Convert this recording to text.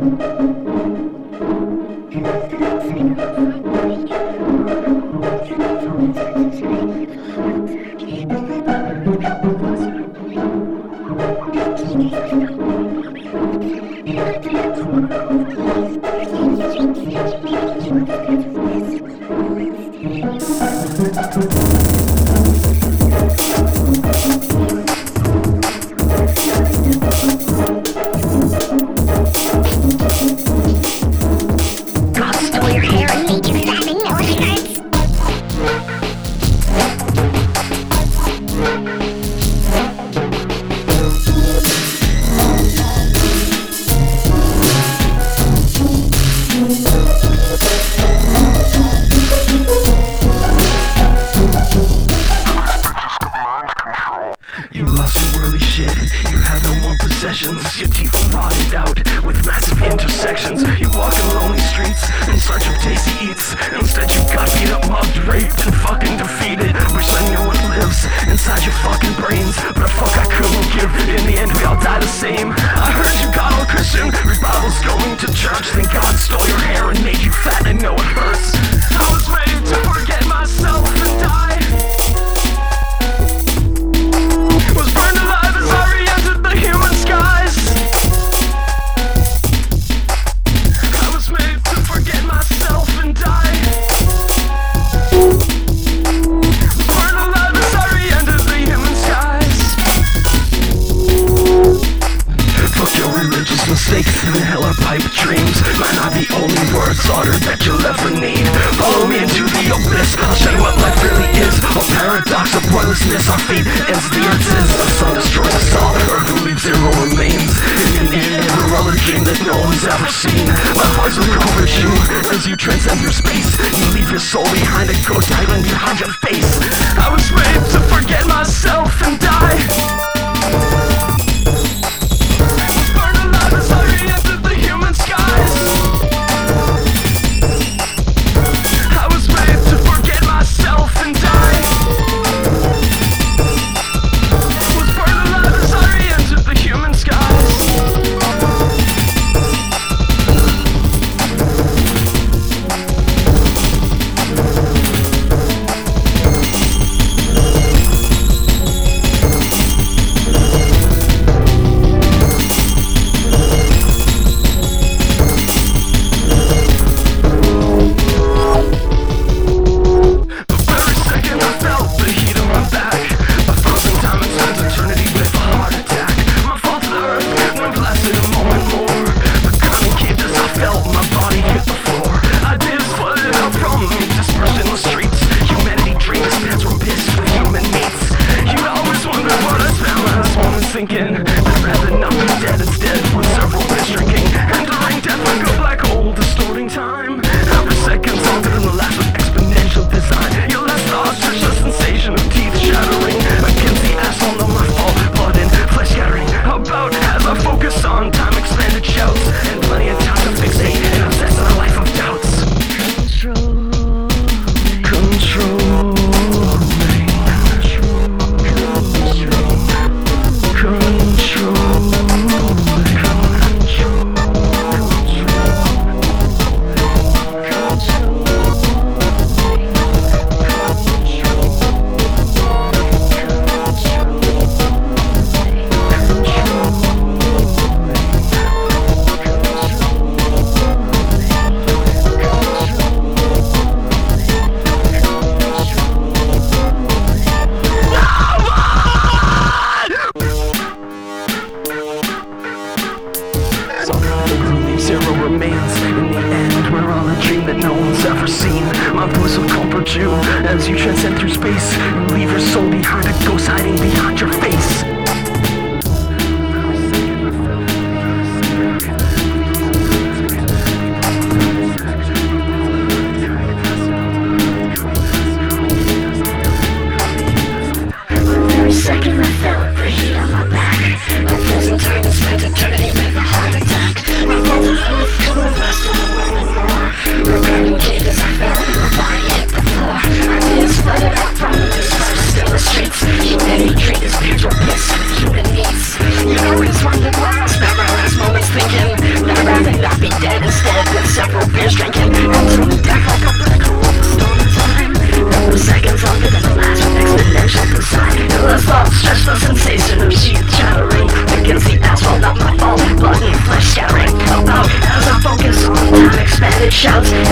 You lost your worldly shit, you have no more possessions. Your teeth are rotted out with massive intersections. You walk in lonely streets in search of tasty eats. Instead you got beat up, mugged, raped, and fucking defeated. Wish I knew what lives inside your fucking brains, but fuck I couldn't give. In the end we all die the same. I heard you got all Christian, read Bibles, going to church. Then God stole your hair and made you fat, I know it hurts. I was ready to forget myself and die. Was burned alive as I re-entered the human skies. I was made to forget myself and die. Was burned alive as I re-entered the human skies. Fuck your religious mistakes and hella pipe dreams. Might not be only words uttered that you'll ever need. Follow me into the abyss, I'll show you what life really is. A paradox of pointlessness, our fate ends the earth's. The sun destroys us all, earth will leave zero remains. In the end, we're all a dream that no one's ever seen. My voice will comfort you as you transcend through space. You leave your soul behind, a ghost idling behind your face. I was made to forget myself and die. Thinking I'd rather not be dead instead for several bits drinking. Entering death like a black hole, distorting time. Every second's longer than the last with exponential design. Your last thoughts touch the sensation of teeth shattering against the asphalt of my fall, blood and flesh scattering. About as I focus on time expanded shouts and plenty of time to fixate and obsess on a life of doubts. Control. Zero remains. In the end, we're all a dream that no one's ever seen. My voice will comfort you as you transcend through space. You leave your soul behind, a ghost hiding behind your face. Every second I felt the heat on my back. My frozen time is spent eternity with a heart attack. My broken heart couldn't last for anymore. Regretting cages I fell, my body hit the floor. Ideas flooded out from the dispersed in the streets. Humanity treated spiritual bliss. instead with several beers drinking. Until me back like a black hole of a stolen time. The seconds longer than the last with exponential design. And the thoughts stretch the sensation of sheet chattering against the asphalt, not my fault. Blood and flesh scattering about as I focus on time expanded shouts.